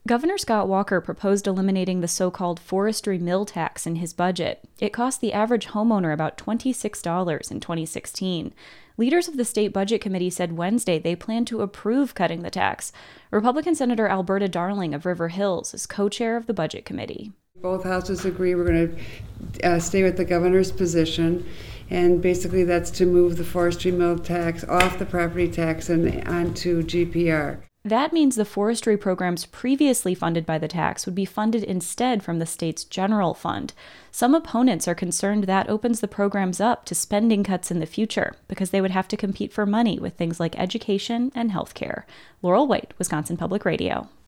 Governor Scott Walker proposed eliminating the so-called forestry mill tax in his budget. It cost the average homeowner about $26 in 2016. Leaders of the state budget committee said Wednesday they plan to approve cutting the tax. Republican Senator Alberta Darling of River Hills is co-chair of the budget committee. Both houses agree we're going to stay with the governor's position, and basically that's to move the forestry mill tax off the property tax and onto GPR. That means the forestry programs previously funded by the tax would be funded instead from the state's general fund. Some opponents are concerned that opens the programs up to spending cuts in the future because they would have to compete for money with things like education and healthcare. Laurel White, Wisconsin Public Radio.